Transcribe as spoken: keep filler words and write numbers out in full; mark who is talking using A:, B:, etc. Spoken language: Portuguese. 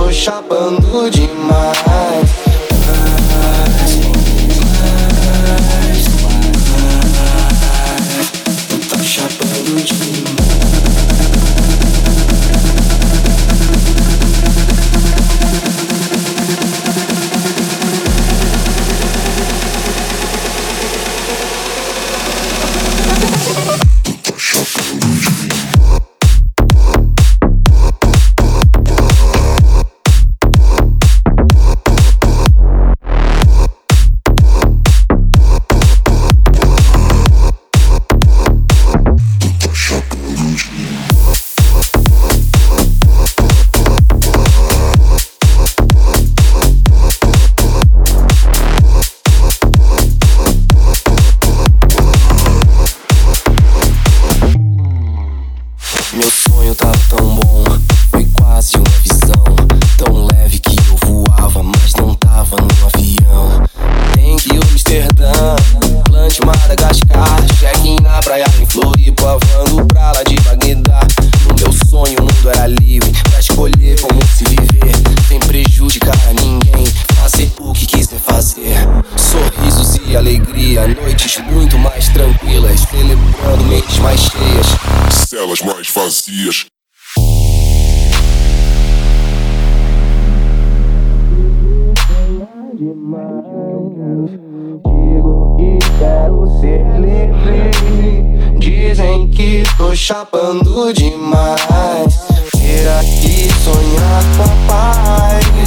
A: tô chapando demais. Tô chapando demais. Meu sonho tava tão bom, foi quase uma visão. Tão leve que eu voava, mas não tava no avião. Tem que ir Amsterdã, Plante, Madagascar, check-in na praia em Floripa, voando pra lá de Bagdá. No meu sonho o mundo era livre, pra escolher como se viver, sem prejudicar a ninguém, fazer o que quiser fazer. Sorrisos e alegria, noites muito mais tranquilas, celebrando mentes mais cheias,
B: celas mais vazias.
A: Digo que quero ser livre, dizem que tô chapando demais. Ter aqui sonhar com a paz.